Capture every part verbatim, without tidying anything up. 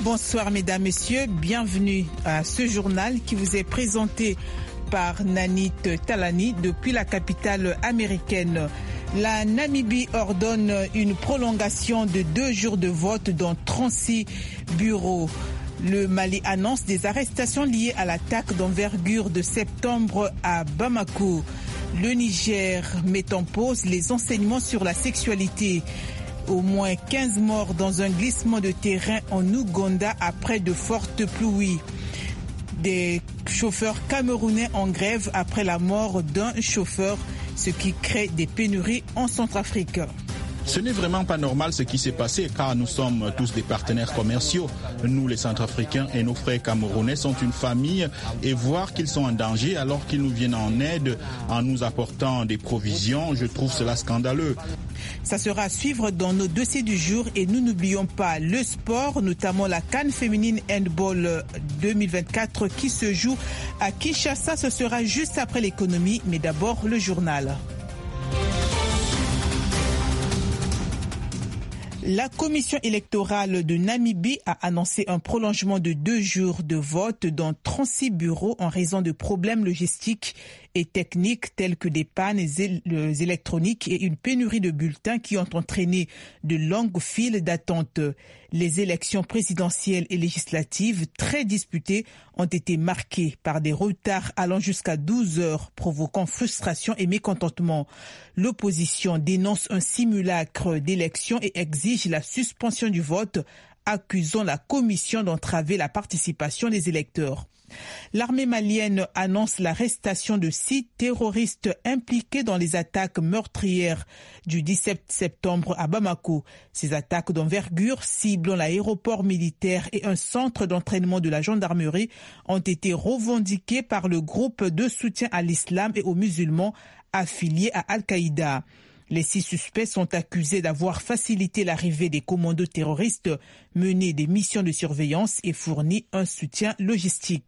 Bonsoir mesdames, messieurs, bienvenue à ce journal qui vous est présenté par Nanit Talani depuis la capitale américaine. La Namibie ordonne une prolongation de deux jours de vote dans trente-six bureaux. Le Mali annonce des arrestations liées à l'attaque d'envergure de septembre à Bamako. Le Niger met en pause les enseignements sur la sexualité. Au moins quinze morts dans un glissement de terrain en Ouganda après de fortes pluies. Des chauffeurs camerounais en grève après la mort d'un chauffeur, ce qui crée des pénuries en Centrafrique. Ce n'est vraiment pas normal ce qui s'est passé car nous sommes tous des partenaires commerciaux. Nous, les Centrafricains et nos frères camerounais sont une famille et voir qu'ils sont en danger alors qu'ils nous viennent en aide en nous apportant des provisions, je trouve cela scandaleux. Ça sera à suivre dans nos dossiers du jour et nous n'oublions pas le sport, notamment la CAN féminine handball deux mille vingt-quatre qui se joue à Kinshasa. Ce sera juste après l'économie, mais d'abord le journal. La commission électorale de Namibie a annoncé un prolongement de deux jours de vote dans trente-six bureaux en raison de problèmes logistiques et techniques tels que des pannes électroniques et une pénurie de bulletins qui ont entraîné de longues files d'attente. Les élections présidentielles et législatives très disputées ont été marquées par des retards allant jusqu'à douze heures, provoquant frustration et mécontentement. L'opposition dénonce un simulacre d'élection et exige la suspension du vote, accusant la commission d'entraver la participation des électeurs. L'armée malienne annonce l'arrestation de six terroristes impliqués dans les attaques meurtrières du dix-sept septembre à Bamako. Ces attaques d'envergure ciblant l'aéroport militaire et un centre d'entraînement de la gendarmerie ont été revendiquées par le groupe de soutien à l'islam et aux musulmans affiliés à Al-Qaïda. Les six suspects sont accusés d'avoir facilité l'arrivée des commandos terroristes, mené des missions de surveillance et fourni un soutien logistique.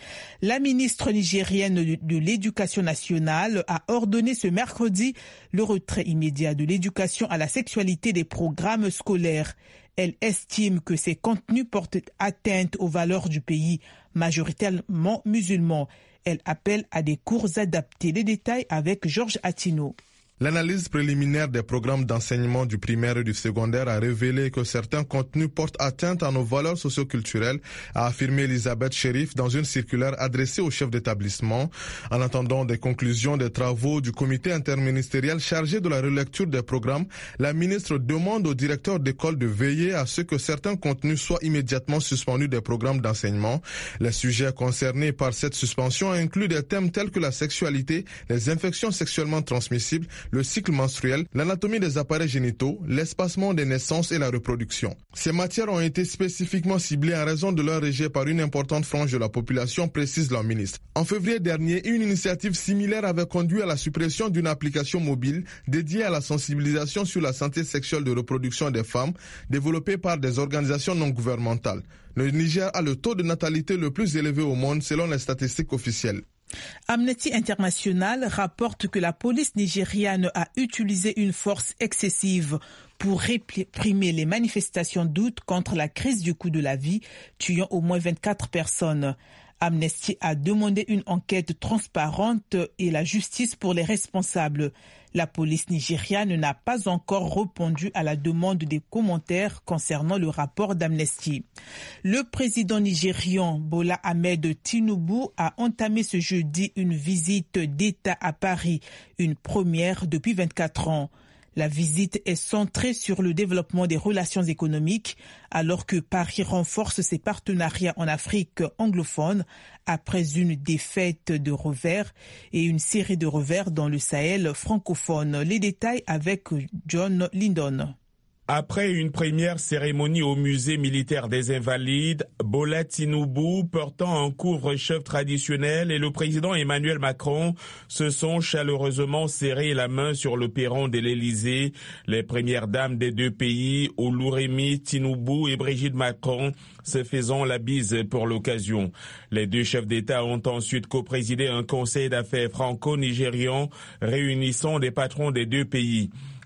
La ministre nigérienne de l'Éducation nationale a ordonné ce mercredi le retrait immédiat de l'éducation à la sexualité des programmes scolaires. Elle estime que ces contenus portent atteinte aux valeurs du pays, majoritairement musulmans. Elle appelle à des cours adaptés. Les détails avec Georges Attino. L'analyse préliminaire des programmes d'enseignement du primaire et du secondaire a révélé que certains contenus portent atteinte à nos valeurs socioculturelles, a affirmé Elisabeth Chérif dans une circulaire adressée au chef d'établissement. En attendant des conclusions des travaux du comité interministériel chargé de la relecture des programmes, la ministre demande au directeur d'école de veiller à ce que certains contenus soient immédiatement suspendus des programmes d'enseignement. Les sujets concernés par cette suspension incluent des thèmes tels que la sexualité, les infections sexuellement transmissibles, le cycle menstruel, l'anatomie des appareils génitaux, l'espacement des naissances et la reproduction. Ces matières ont été spécifiquement ciblées en raison de leur rejet par une importante frange de la population, précise la ministre. En février dernier, une initiative similaire avait conduit à la suppression d'une application mobile dédiée à la sensibilisation sur la santé sexuelle de reproduction des femmes, développée par des organisations non gouvernementales. Le Niger a le taux de natalité le plus élevé au monde selon les statistiques officielles. Amnesty International rapporte que la police nigériane a utilisé une force excessive pour réprimer les manifestations d'août contre la crise du coût de la vie, tuant au moins vingt-quatre personnes. Amnesty a demandé une enquête transparente et la justice pour les responsables. La police nigériane n'a pas encore répondu à la demande des commentaires concernant le rapport d'Amnesty. Le président nigérian Bola Ahmed Tinubu a entamé ce jeudi une visite d'État à Paris, une première depuis vingt-quatre ans. La visite est centrée sur le développement des relations économiques, alors que Paris renforce ses partenariats en Afrique anglophone après une défaite de revers et une série de revers dans le Sahel francophone. Les détails avec John Lindon. Après une première cérémonie au musée militaire des Invalides, Bola Tinubu, portant un couvre-chef traditionnel, et le président Emmanuel Macron se sont chaleureusement serrés la main sur le perron de l'Élysée. Les premières dames des deux pays, Oluremi Tinubu et Brigitte Macron, se faisant la bise pour l'occasion. Les deux chefs d'État ont ensuite coprésidé un conseil d'affaires franco-nigérian réunissant des patrons des deux pays.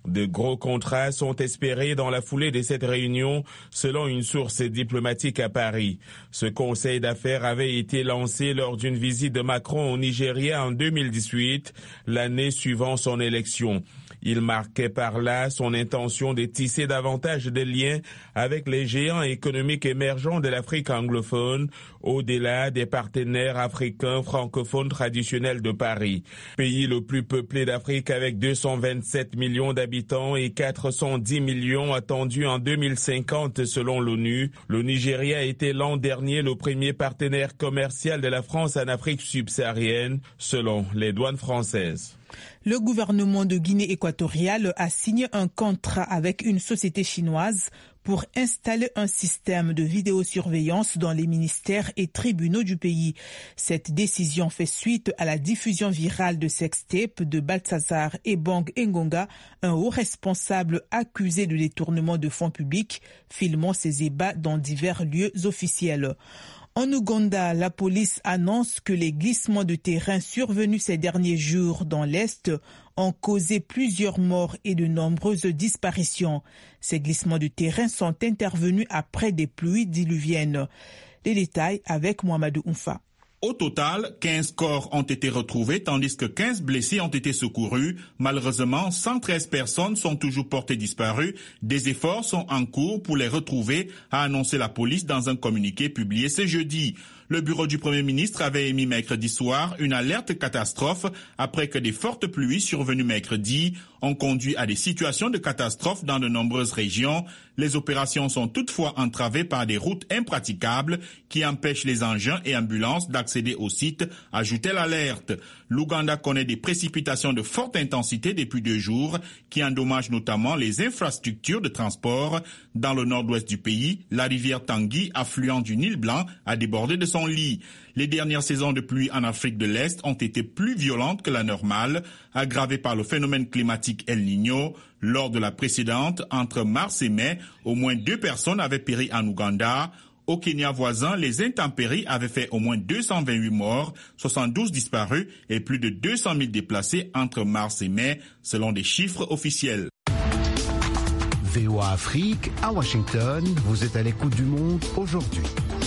De gros contrats sont espérés dans la foulée de cette réunion, selon une source diplomatique à Paris. Ce conseil d'affaires avait été lancé lors d'une visite de Macron au Nigeria en deux mille dix-huit, l'année suivant son élection. Il marquait par là son intention de tisser davantage de liens avec les géants économiques émergents de l'Afrique anglophone, au-delà des partenaires africains francophones traditionnels de Paris. Pays le plus peuplé d'Afrique avec deux cent vingt-sept millions d'habitants et quatre cent dix millions attendus en deux mille cinquante selon l'ONU, le Nigeria était l'an dernier le premier partenaire commercial de la France en Afrique subsaharienne, selon les douanes françaises. Le gouvernement de Guinée équatoriale a signé un contrat avec une société chinoise pour installer un système de vidéosurveillance dans les ministères et tribunaux du pays. Cette décision fait suite à la diffusion virale de sextapes de Balthazar Ebong Engonga, un haut responsable accusé de détournement de fonds publics, filmant ses ébats dans divers lieux officiels. En Ouganda, la police annonce que les glissements de terrain survenus ces derniers jours dans l'Est ont causé plusieurs morts et de nombreuses disparitions. Ces glissements de terrain sont intervenus après des pluies diluviennes. Les détails avec Mohamedou Oumfa. Au total, quinze corps ont été retrouvés tandis que quinze blessés ont été secourus. Malheureusement, cent treize personnes sont toujours portées disparues. Des efforts sont en cours pour les retrouver, a annoncé la police dans un communiqué publié ce jeudi. Le bureau du Premier ministre avait émis mercredi soir une alerte catastrophe après que des fortes pluies survenues mercredi ont conduit à des situations de catastrophe dans de nombreuses régions. Les opérations sont toutefois entravées par des routes impraticables qui empêchent les engins et ambulances d'accéder au site, ajoutait l'alerte. L'Ouganda connaît des précipitations de forte intensité depuis deux jours qui endommagent notamment les infrastructures de transport. Dans le nord-ouest du pays, la rivière Tanguy, affluent du Nil Blanc, a débordé de son lit. Les dernières saisons de pluie en Afrique de l'Est ont été plus violentes que la normale, aggravées par le phénomène climatique El Niño. Lors de la précédente, entre mars et mai, au moins deux personnes avaient péri en Ouganda. Au Kenya voisin, les intempéries avaient fait au moins deux cent vingt-huit morts, soixante-douze disparus et plus de deux cent mille déplacés entre mars et mai, selon des chiffres officiels. V O A Afrique, à Washington, vous êtes à l'écoute du monde aujourd'hui.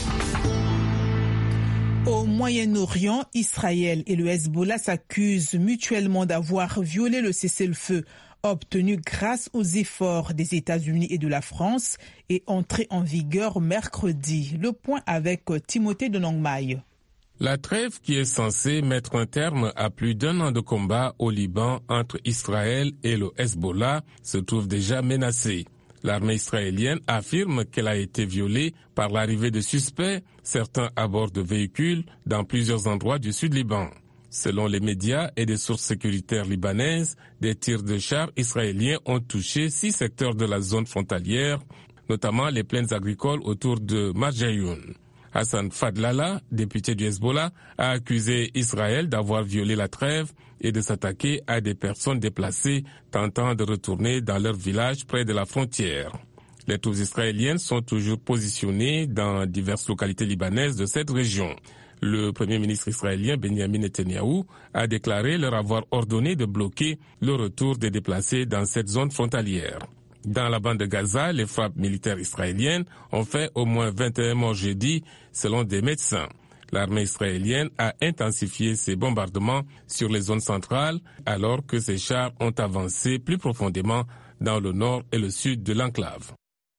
Au Moyen-Orient, Israël et le Hezbollah s'accusent mutuellement d'avoir violé le cessez-le-feu obtenu grâce aux efforts des États-Unis et de la France et entré en vigueur mercredi. Le point avec Timothée de Nongmaï. La trêve qui est censée mettre un terme à plus d'un an de combat au Liban entre Israël et le Hezbollah se trouve déjà menacée. L'armée israélienne affirme qu'elle a été violée par l'arrivée de suspects, certains à bord de véhicules, dans plusieurs endroits du sud Liban. Selon les médias et des sources sécuritaires libanaises, des tirs de chars israéliens ont touché six secteurs de la zone frontalière, notamment les plaines agricoles autour de Marjayoun. Hassan Fadlallah, député du Hezbollah, a accusé Israël d'avoir violé la trêve et de s'attaquer à des personnes déplacées tentant de retourner dans leur village près de la frontière. Les troupes israéliennes sont toujours positionnées dans diverses localités libanaises de cette région. Le premier ministre israélien Benjamin Netanyahou a déclaré leur avoir ordonné de bloquer le retour des déplacés dans cette zone frontalière. Dans la bande de Gaza, les frappes militaires israéliennes ont fait au moins vingt et un morts jeudi, selon des médecins. L'armée israélienne a intensifié ses bombardements sur les zones centrales, alors que ses chars ont avancé plus profondément dans le nord et le sud de l'enclave.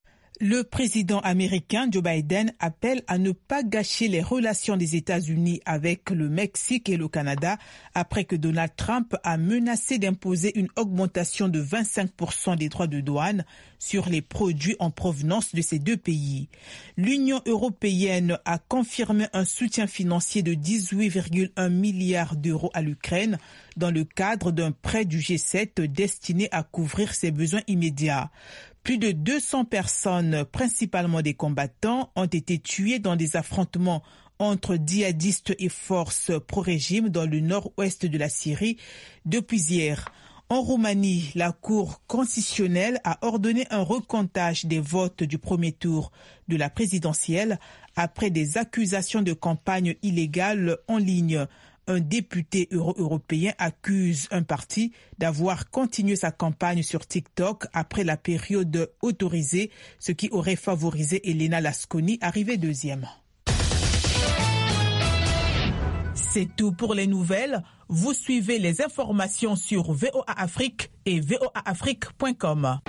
Le président américain Joe Biden appelle à ne pas gâcher les relations des États-Unis avec le Mexique et le Canada après que Donald Trump a menacé d'imposer une augmentation de vingt-cinq pour cent des droits de douane sur les produits en provenance de ces deux pays. L'Union européenne a confirmé un soutien financier de dix-huit virgule un milliards d'euros à l'Ukraine dans le cadre d'un prêt du G sept destiné à couvrir ses besoins immédiats. Plus de deux cents personnes, principalement des combattants, ont été tuées dans des affrontements entre djihadistes et forces pro-régime dans le nord-ouest de la Syrie depuis hier. En Roumanie, la Cour constitutionnelle a ordonné un recomptage des votes du premier tour de la présidentielle après des accusations de campagne illégale en ligne. Un député euro-européen accuse un parti d'avoir continué sa campagne sur TikTok après la période autorisée, ce qui aurait favorisé Elena Lasconi, arrivée deuxième. C'est tout pour les nouvelles. Vous suivez les informations sur V O A Afrique et V O A Afrique point com.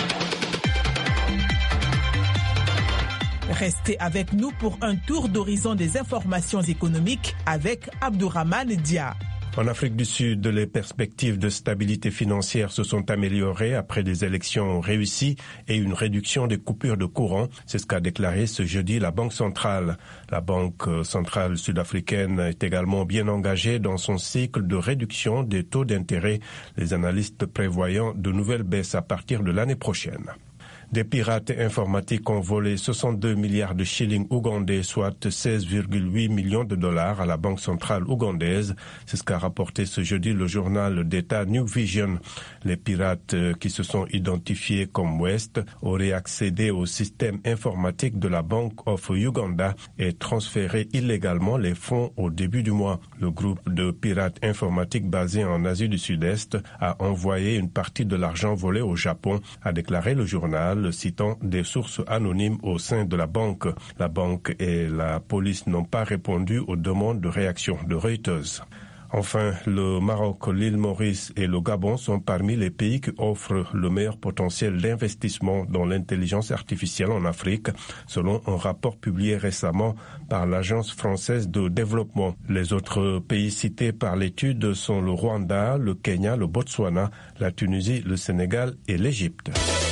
Restez avec nous pour un tour d'horizon des informations économiques avec Abdourahmane Dia. En Afrique du Sud, les perspectives de stabilité financière se sont améliorées après des élections réussies et une réduction des coupures de courant. C'est ce qu'a déclaré ce jeudi la Banque centrale. La Banque centrale sud-africaine est également bien engagée dans son cycle de réduction des taux d'intérêt, les analystes prévoyant de nouvelles baisses à partir de l'année prochaine. Des pirates informatiques ont volé soixante-deux milliards de shillings ougandais, soit seize virgule huit millions de dollars à la Banque centrale ougandaise. C'est ce qu'a rapporté ce jeudi le journal d'État New Vision. Les pirates qui se sont identifiés comme West auraient accédé au système informatique de la Bank of Uganda et transféré illégalement les fonds au début du mois. Le groupe de pirates informatiques basé en Asie du Sud-Est a envoyé une partie de l'argent volé au Japon, a déclaré le journal, citant des sources anonymes au sein de la banque. La banque et la police n'ont pas répondu aux demandes de réaction de Reuters. Enfin, le Maroc, l'île Maurice et le Gabon sont parmi les pays qui offrent le meilleur potentiel d'investissement dans l'intelligence artificielle en Afrique, selon un rapport publié récemment par l'Agence française de développement. Les autres pays cités par l'étude sont le Rwanda, le Kenya, le Botswana, la Tunisie, le Sénégal et l'Égypte.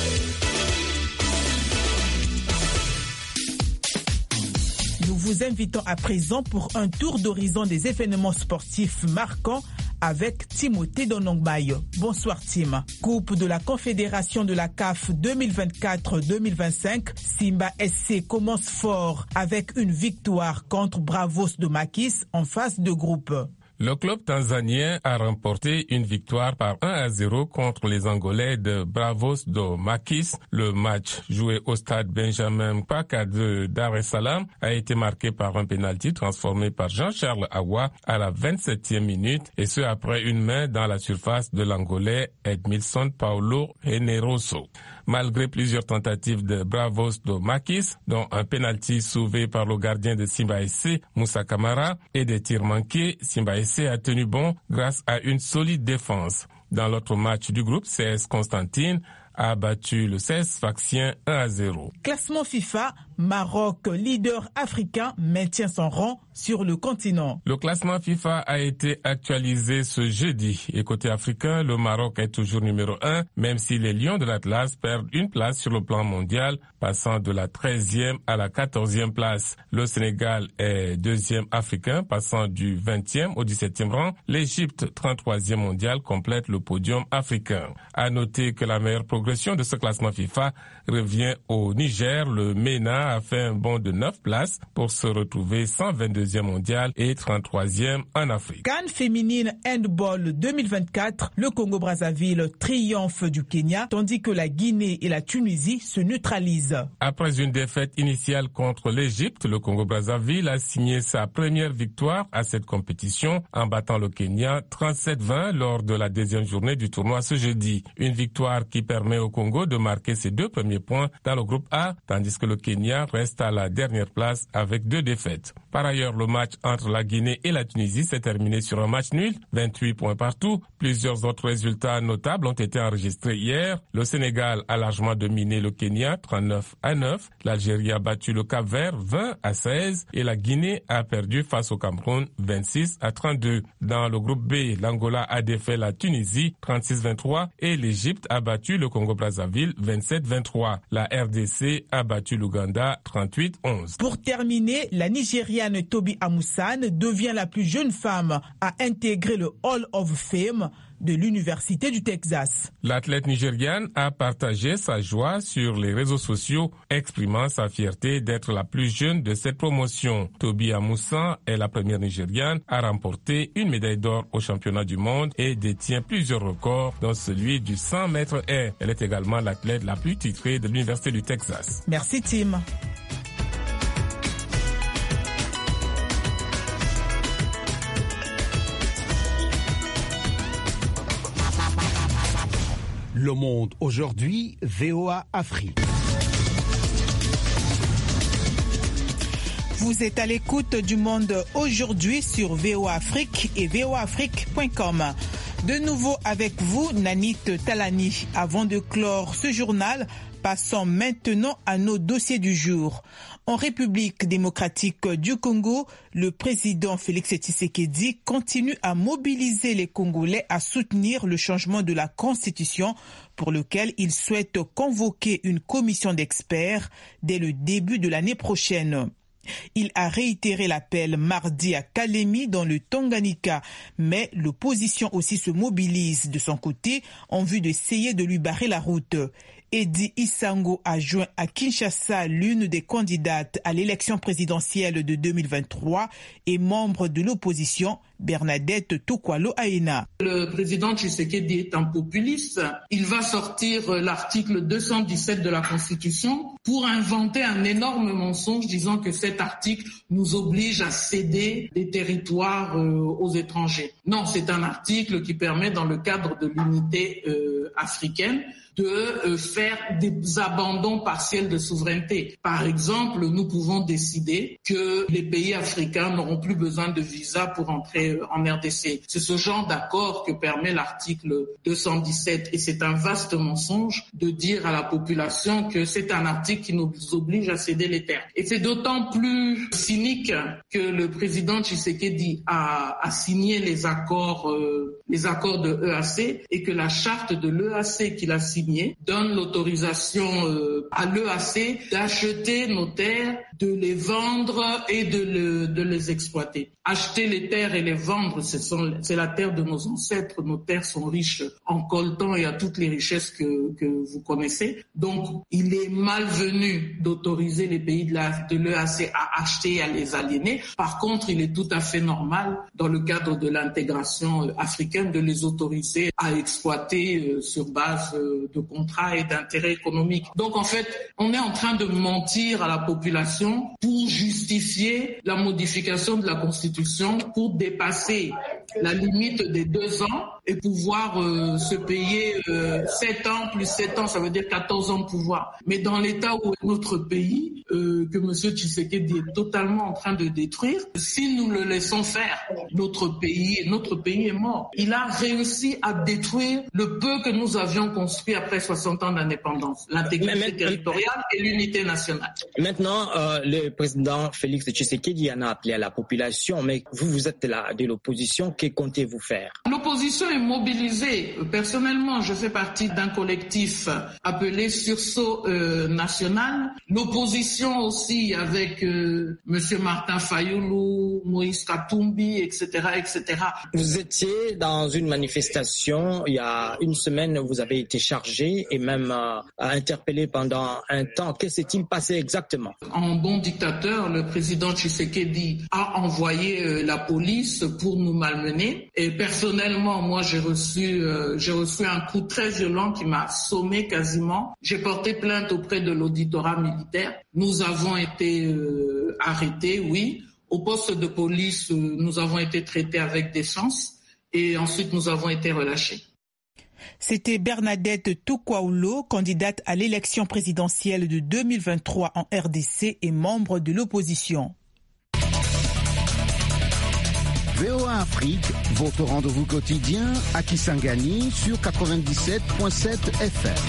Nous vous invitons à présent pour un tour d'horizon des événements sportifs marquants avec Timothée Donongbaye. Bonsoir Tim. Coupe de la Confédération de la C A F deux mille vingt-quatre deux mille vingt-cinq, Simba S C commence fort avec une victoire contre Bravos de Makis en phase de groupe. Le club tanzanien a remporté une victoire par un à zéro contre les Angolais de Bravos do Makis. Le match joué au stade Benjamin Mkapa de Dar es Salaam a été marqué par un pénalty transformé par Jean-Charles Awa à la vingt-septième minute, et ce après une main dans la surface de l'Angolais Edmilson Paulo Generoso. Malgré plusieurs tentatives de Bravos do Makis, dont un pénalty sauvé par le gardien de Simba S C, Moussa Kamara, et des tirs manqués, Simba S C a tenu bon grâce à une solide défense. Dans l'autre match du groupe, C S Constantine a battu le C S Sfaxien un à zéro. Classement FIFA, Maroc, leader africain, maintient son rang sur le continent. Le classement FIFA a été actualisé ce jeudi. Et côté africain, le Maroc est toujours numéro un, même si les Lions de l'Atlas perdent une place sur le plan mondial, passant de la treizième à la quatorzième place. Le Sénégal est deuxième africain, passant du vingtième au dix-septième rang. L'Égypte, trente-troisième mondial, complète le podium africain. À noter que la meilleure progression de ce classement FIFA revient au Niger. Le MENA a fait un bond de neuf places pour se retrouver cent vingt-deuxième mondial et trente-troisième en Afrique. CAN féminine handball deux mille vingt-quatre, le Congo-Brazzaville triomphe du Kenya, tandis que la Guinée et la Tunisie se neutralisent. Après une défaite initiale contre l'Égypte, le Congo-Brazzaville a signé sa première victoire à cette compétition en battant le Kenya trente-sept vingt lors de la deuxième journée du tournoi ce jeudi. Une victoire qui permet au Congo de marquer ses deux premiers points dans le groupe A, tandis que le Kenya reste à la dernière place avec deux défaites. Par ailleurs, le match entre la Guinée et la Tunisie s'est terminé sur un match nul, vingt-huit points partout. Plusieurs autres résultats notables ont été enregistrés hier. Le Sénégal a largement dominé le Kenya, trente-neuf à neuf. L'Algérie a battu le Cap-Vert, vingt à seize. Et la Guinée a perdu face au Cameroun, vingt-six à trente-deux. Dans le groupe B, l'Angola a défait la Tunisie, trente-six vingt-trois. Et l'Égypte a battu le Congo-Brazzaville, vingt-sept vingt-trois. La R D C a battu l'Ouganda, trente-huit onze. Pour terminer, la Nigériane Tobi Amusan devient la plus jeune femme à intégrer le Hall of Fame de l'Université du Texas. L'athlète nigériane a partagé sa joie sur les réseaux sociaux, exprimant sa fierté d'être la plus jeune de cette promotion. Tobi Amusan est la première nigériane à remporter une médaille d'or au championnat du monde et détient plusieurs records, dont celui du cent mètres air. Elle est également l'athlète la plus titrée de l'Université du Texas. Merci Tim. Le Monde aujourd'hui, V O A Afrique. Vous êtes à l'écoute du Monde aujourd'hui sur V O A Afrique et V O A Afrique point com. De nouveau avec vous, Nanit Talani. Avant de clore ce journal, passons maintenant à nos dossiers du jour. En République démocratique du Congo, le président Félix Tshisekedi continue à mobiliser les Congolais à soutenir le changement de la Constitution pour lequel il souhaite convoquer une commission d'experts dès le début de l'année prochaine. Il a réitéré l'appel mardi à Kalemi dans le Tanganyika, mais l'opposition aussi se mobilise de son côté en vue d'essayer de lui barrer la route. Edi Isango a joint à Kinshasa l'une des candidates à l'élection présidentielle de deux mille vingt-trois et membre de l'opposition, Bernadette Tukwalo Aina. Le président Tshisekedi est un populiste. Il va sortir l'article deux cent dix-sept de la Constitution pour inventer un énorme mensonge disant que cet article nous oblige à céder des territoires euh, aux étrangers. Non, c'est un article qui permet, dans le cadre de l'unité euh, africaine, de euh, faire des abandons partiels de souveraineté. Par exemple, nous pouvons décider que les pays africains n'auront plus besoin de visa pour entrer en R D C. C'est ce genre d'accord que permet l'article deux cent dix-sept et c'est un vaste mensonge de dire à la population que c'est un article qui nous oblige à céder les terres. Et c'est d'autant plus cynique que le président Tshisekedi a, a signé les accords, euh, les accords de E A C et que la charte de l'E A C qu'il a signée donne l'autorisation euh, à l'E A C d'acheter nos terres, de les vendre et de, le, de les exploiter. Acheter les terres et les vendre, ce sont, c'est la terre de nos ancêtres. Nos terres sont riches en coltan et à toutes les richesses que, que vous connaissez. Donc, il est malvenu d'autoriser les pays de, la, de l'E A C à acheter et à les aliéner. Par contre, il est tout à fait normal, dans le cadre de l'intégration africaine, de les autoriser à exploiter sur base de contrats et d'intérêts économiques. Donc, en fait, on est en train de mentir à la population pour justifier la modification de la Constitution, pour dépasser la limite des deux ans et pouvoir euh, se payer euh, sept ans plus sept ans, ça veut dire quatorze ans de pouvoir. Mais dans l'état où est notre pays, euh, que M. Tshisekedi est totalement en train de détruire, si nous le laissons faire, notre pays, notre pays est mort. Il a réussi à détruire le peu que nous avions construit après soixante ans d'indépendance, l'intégrité mais, mais, territoriale et l'unité nationale. Maintenant, euh, le président Félix Tshisekedi en a appelé à la population, mais vous, vous êtes là de l'opposition, que comptez-vous faire? L'opposition est mobilisée. Personnellement, je fais partie d'un collectif appelé Sursaut euh, National. L'opposition aussi avec euh, M. Martin Fayoulou, Moïse Katumbi, et cetera, et cetera. Vous étiez dans une manifestation il y a une semaine, vous avez été chargé et même euh, interpellé pendant un temps. Que s'est-il passé exactement? En bon dictateur, le président Tshisekedi a envoyé euh, la police pour nous malmener. Et personnellement, moi, j'ai reçu, euh, j'ai reçu un coup très violent qui m'a sommé quasiment. J'ai porté plainte auprès de l'auditorat militaire. Nous avons été euh, arrêtés, oui. Au poste de police, euh, nous avons été traités avec décence et ensuite nous avons été relâchés. C'était Bernadette Tukwalo, candidate à l'élection présidentielle de deux mille vingt-trois en R D C et membre de l'opposition. V O A Afrique, votre rendez-vous quotidien à Kisangani sur quatre-vingt-dix-sept virgule sept F M.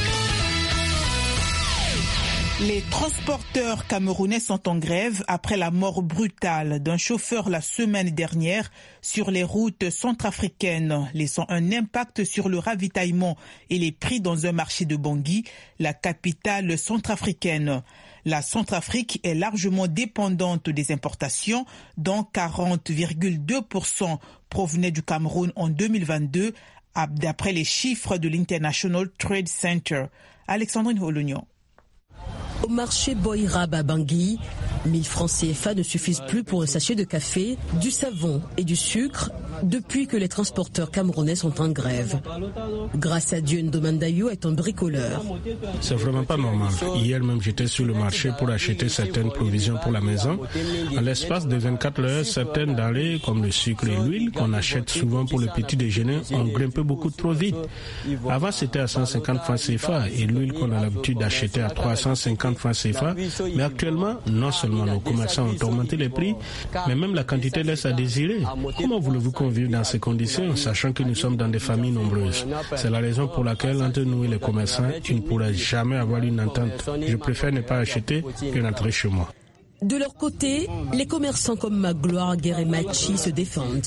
Les transporteurs camerounais sont en grève après la mort brutale d'un chauffeur la semaine dernière sur les routes centrafricaines, laissant un impact sur le ravitaillement et les prix dans un marché de Bangui, la capitale centrafricaine. La Centrafrique est largement dépendante des importations, dont quarante virgule deux pour cent provenaient du Cameroun en deux mille vingt-deux, d'après les chiffres de l'International Trade Center. Alexandrine Holognon. Au marché Boïrab à Bangui, mille francs C F A ne suffisent plus pour un sachet de café, du savon et du sucre depuis que les transporteurs camerounais sont en grève. Grâce à Dieu, Ndomandayo est un bricoleur. C'est vraiment pas normal. Hier même, j'étais sur le marché pour acheter certaines provisions pour la maison. En l'espace de vingt-quatre heures, certaines denrées comme le sucre et l'huile qu'on achète souvent pour le petit déjeuner ont grimpé beaucoup trop vite. Avant, c'était à cent cinquante francs C F A et l'huile qu'on a l'habitude d'acheter à trois cent cinquante francs C F A. Mais actuellement, non seulement nos commerçants ont augmenté les prix, mais même la quantité laisse à désirer. Comment voulez-vous qu'on vive dans ces conditions, sachant que nous sommes dans des familles nombreuses? C'est la raison pour laquelle, entre nous et les commerçants, tu ne pourras jamais avoir une entente. Je préfère ne pas acheter que d'entrer chez moi. De leur côté, les commerçants comme Magloire, Guerremachi se défendent.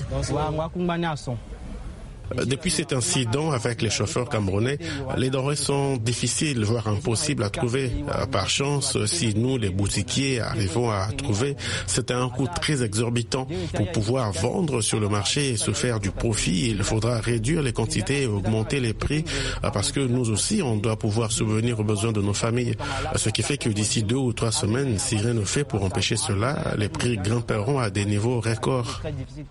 Depuis cet incident avec les chauffeurs camerounais, les denrées sont difficiles, voire impossibles à trouver. Par chance, si nous, les boutiquiers, arrivons à trouver, c'est un coût très exorbitant. Pour pouvoir vendre sur le marché et se faire du profit, il faudra réduire les quantités et augmenter les prix, parce que nous aussi, on doit pouvoir subvenir aux besoins de nos familles. Ce qui fait que d'ici deux ou trois semaines, si rien ne fait pour empêcher cela, les prix grimperont à des niveaux records.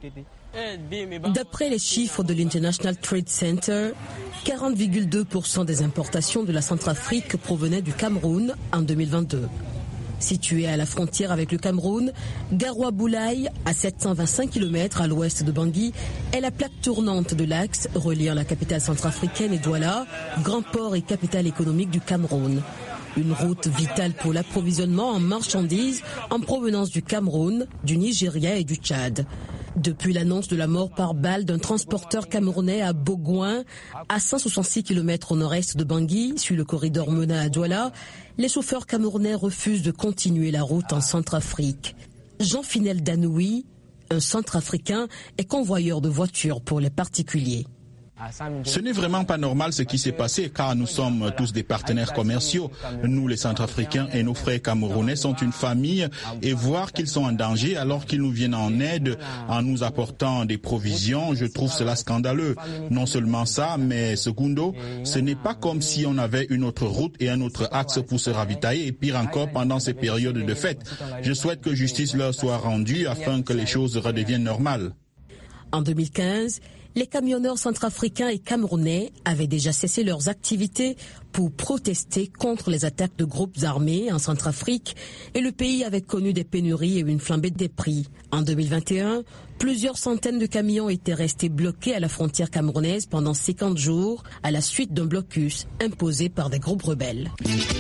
D'après les chiffres de l'International Trade Center, quarante virgule deux pour cent des importations de la Centrafrique provenaient du Cameroun en deux mille vingt-deux. Située à la frontière avec le Cameroun, Garoua-Boulaye, à sept cent vingt-cinq kilomètres à l'ouest de Bangui, est la plaque tournante de l'axe reliant la capitale centrafricaine et Douala, grand port et capitale économique du Cameroun. Une route vitale pour l'approvisionnement en marchandises en provenance du Cameroun, du Nigeria et du Tchad. Depuis l'annonce de la mort par balle d'un transporteur camerounais à Bogoin, à cent soixante-six kilomètres au nord-est de Bangui, sur le corridor Mena à Douala, les chauffeurs camerounais refusent de continuer la route en Centrafrique. Jean-Finel Danoui, un Centrafricain, est convoyeur de voitures pour les particuliers. Ce n'est vraiment pas normal ce qui s'est passé, car nous sommes tous des partenaires commerciaux. Nous, les Centrafricains et nos frères camerounais sont une famille, et voir qu'ils sont en danger alors qu'ils nous viennent en aide en nous apportant des provisions, je trouve cela scandaleux. Non seulement ça, mais secondo, ce n'est pas comme si on avait une autre route et un autre axe pour se ravitailler, et pire encore pendant ces périodes de fête. Je souhaite que justice leur soit rendue afin que les choses redeviennent normales. En deux mille quinze, les camionneurs centrafricains et camerounais avaient déjà cessé leurs activités pour protester contre les attaques de groupes armés en Centrafrique et le pays avait connu des pénuries et une flambée des prix. En deux mille vingt et un, plusieurs centaines de camions étaient restés bloqués à la frontière camerounaise pendant cinquante jours à la suite d'un blocus imposé par des groupes rebelles.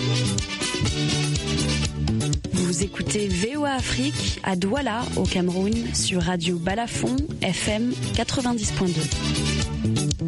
Vous écoutez V O A Afrique à Douala, au Cameroun, sur Radio Balafon, F M quatre-vingt-dix point deux.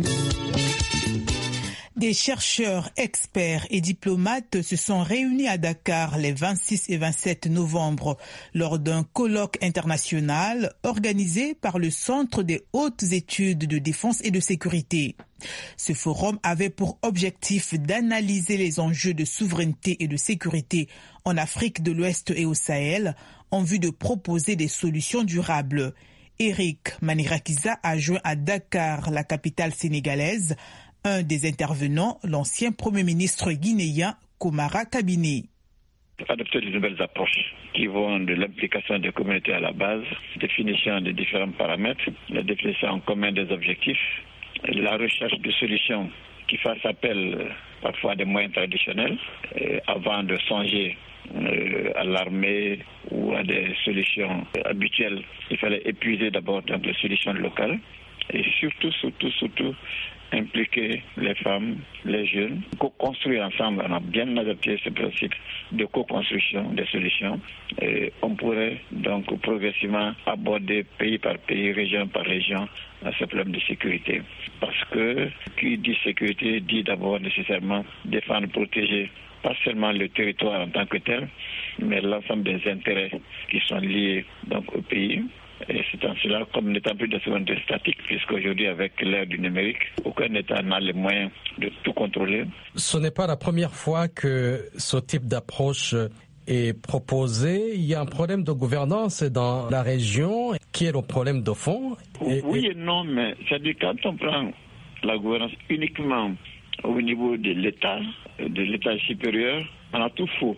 Des chercheurs, experts et diplomates se sont réunis à Dakar les vingt-six et vingt-sept novembre lors d'un colloque international organisé par le Centre des hautes études de défense et de sécurité. Ce forum avait pour objectif d'analyser les enjeux de souveraineté et de sécurité en Afrique de l'Ouest et au Sahel en vue de proposer des solutions durables. Eric Manirakiza a joint à Dakar, la capitale sénégalaise. Un des intervenants, l'ancien Premier ministre guinéen Komara Kabini. Adopter de nouvelles approches qui vont de l'implication des communautés à la base, définition des différents paramètres, la définition en commun des objectifs, la recherche de solutions qui fassent appel parfois à des moyens traditionnels avant de songer à l'armée ou à des solutions habituelles. Il fallait épuiser d'abord dans des solutions locales et surtout, surtout, surtout impliquer les femmes, les jeunes, co-construire ensemble. On a bien adopté ce principe de co-construction des solutions. Et on pourrait donc progressivement aborder pays par pays, région par région, ce problème de sécurité. Parce que qui dit sécurité dit d'abord nécessairement défendre, protéger pas seulement le territoire en tant que tel, mais l'ensemble des intérêts qui sont liés donc au pays. Et c'est en cela, comme n'étant plus de souveraineté statique, puisqu'aujourd'hui, avec l'ère du numérique, aucun État n'a les moyens de tout contrôler. Ce n'est pas la première fois que ce type d'approche est proposé. Il y a un problème de gouvernance dans la région qui est le problème de fond. Et, oui et non, mais c'est-à-dire quand on prend la gouvernance uniquement au niveau de l'État, de l'État supérieur, on a tout faux.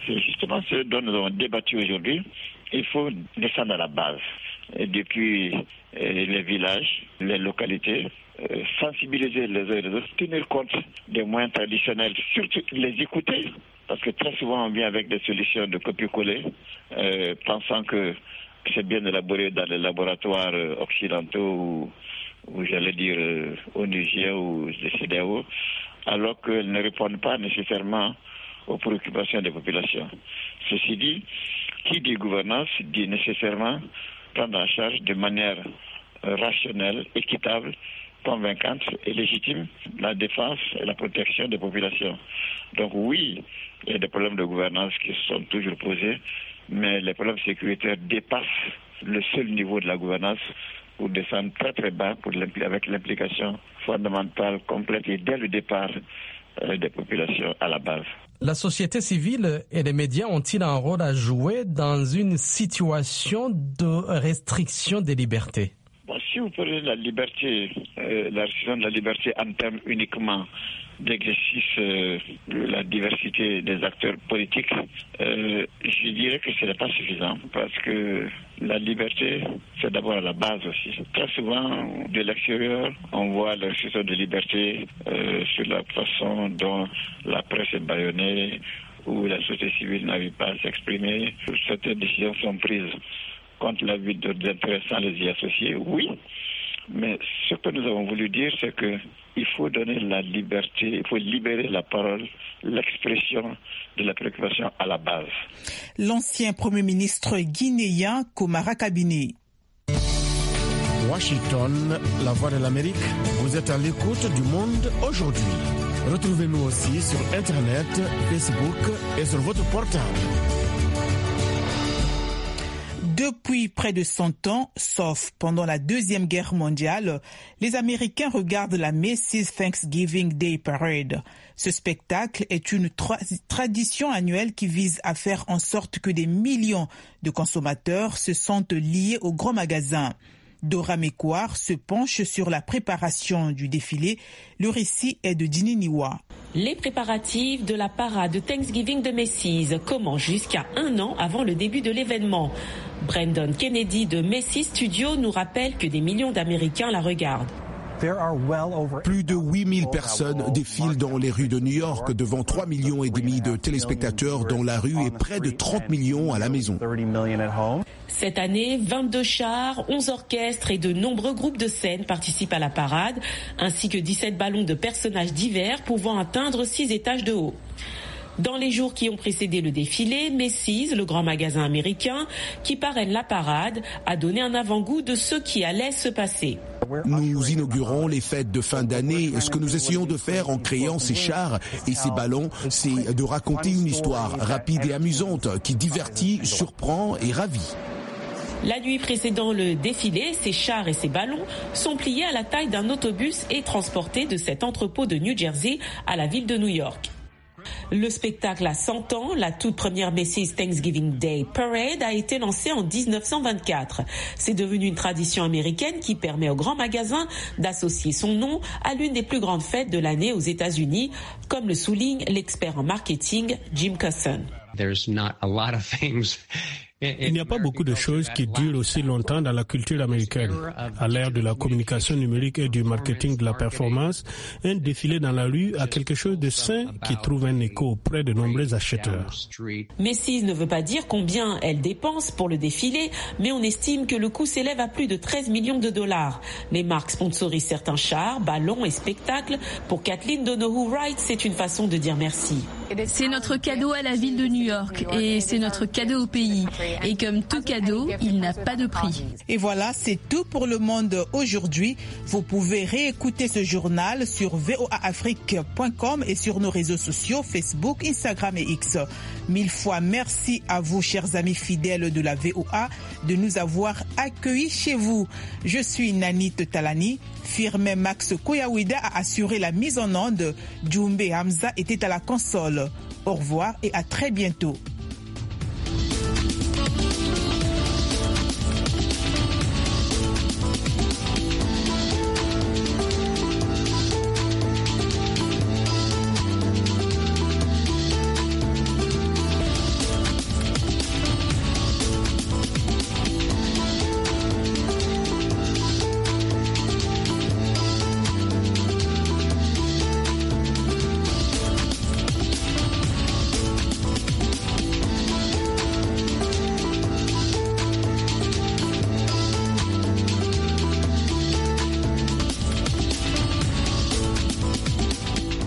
C'est justement ce dont nous avons débattu aujourd'hui. Il faut descendre à la base, et depuis euh, les villages, les localités, euh, sensibiliser les uns et les autres, tenir compte des moyens traditionnels, surtout les écouter, parce que très souvent on vient avec des solutions de copier-coller, euh, pensant que c'est bien élaboré dans les laboratoires euh, occidentaux ou, ou j'allais dire euh, onusiens ou des C D A O, alors qu'elles ne répondent pas nécessairement aux préoccupations des populations. Ceci dit, qui dit gouvernance dit nécessairement prendre en charge de manière euh, rationnelle, équitable, convaincante et légitime la défense et la protection des populations. Donc oui, il y a des problèmes de gouvernance qui sont toujours posés, mais les problèmes sécuritaires dépassent le seul niveau de la gouvernance pour descendre très très bas pour avec l'implication fondamentale, complète et dès le départ euh, des populations à la base. La société civile et les médias ont-ils un rôle à jouer dans une situation de restriction des libertés? Bon, si vous prenez la liberté, euh, la restriction de la liberté en termes uniquement d'exercice euh, de la diversité des acteurs politiques, euh, je dirais que ce n'est pas suffisant parce que la liberté, c'est d'abord à la base aussi. Très souvent, de l'extérieur, on voit la restriction de liberté euh, sur la façon dont la presse est bâillonnée ou la société civile n'arrive pas à s'exprimer. Certaines décisions sont prises contre la vie d'autres intérêts sans les y associer, oui. Mais ce que nous avons voulu dire, c'est que il faut donner la liberté, il faut libérer la parole, l'expression de la préoccupation à la base. L'ancien Premier ministre guinéen Komara Kabine. Washington, la voix de l'Amérique, vous êtes à l'écoute du monde aujourd'hui. Retrouvez-nous aussi sur Internet, Facebook et sur votre portable. Depuis près de cent ans, sauf pendant la Deuxième Guerre mondiale, les Américains regardent la Macy's Thanksgiving Day Parade. Ce spectacle est une tra- tradition annuelle qui vise à faire en sorte que des millions de consommateurs se sentent liés aux grands magasins. Dora Mekwar se penche sur la préparation du défilé. Le récit est de Dini Niwa. Les préparatifs de la parade Thanksgiving de Macy's commencent jusqu'à un an avant le début de l'événement. Brandon Kennedy de Macy's Studio nous rappelle que des millions d'Américains la regardent. Plus de huit mille personnes défilent dans les rues de New York devant trois millions et demi de téléspectateurs dans la rue et près de trente millions à la maison. Cette année, vingt-deux chars, onze orchestres et de nombreux groupes de scène participent à la parade, ainsi que dix-sept ballons de personnages divers pouvant atteindre six étages de haut. Dans les jours qui ont précédé le défilé, Macy's, le grand magasin américain qui parraine la parade, a donné un avant-goût de ce qui allait se passer. Nous inaugurons les fêtes de fin d'année. Ce que nous essayons de faire en créant ces chars et ces ballons, c'est de raconter une histoire rapide et amusante qui divertit, surprend et ravit. La nuit précédant le défilé, ces chars et ces ballons sont pliés à la taille d'un autobus et transportés de cet entrepôt de New Jersey à la ville de New York. Le spectacle a cent ans, la toute première Macy's Thanksgiving Day Parade a été lancée en dix-neuf cent vingt-quatre. C'est devenu une tradition américaine qui permet au grand magasin d'associer son nom à l'une des plus grandes fêtes de l'année aux États-Unis, comme le souligne l'expert en marketing Jim Cusson. There's not a lot of things. Il n'y a pas beaucoup de choses qui durent aussi longtemps dans la culture américaine. À l'ère de la communication numérique et du marketing de la performance, un défilé dans la rue a quelque chose de sain qui trouve un écho auprès de nombreux acheteurs. Macy's ne veut pas dire combien elle dépense pour le défilé, mais on estime que le coût s'élève à plus de treize millions de dollars. Les marques sponsorisent certains chars, ballons et spectacles. Pour Kathleen Donohue-Wright, c'est une façon de dire merci. C'est notre cadeau à la ville de New York et c'est notre cadeau au pays. Et comme tout cadeau, il n'a pas de prix. Et voilà, c'est tout pour le monde aujourd'hui. Vous pouvez réécouter ce journal sur v o a afrique point com et sur nos réseaux sociaux Facebook, Instagram et X. Mille fois merci à vous, chers amis fidèles de la V O A, de nous avoir accueillis chez vous. Je suis Nanit Talani. Firmin Max Koyawida a assuré la mise en onde. Djumbe Hamza était à la console. Au revoir et à très bientôt.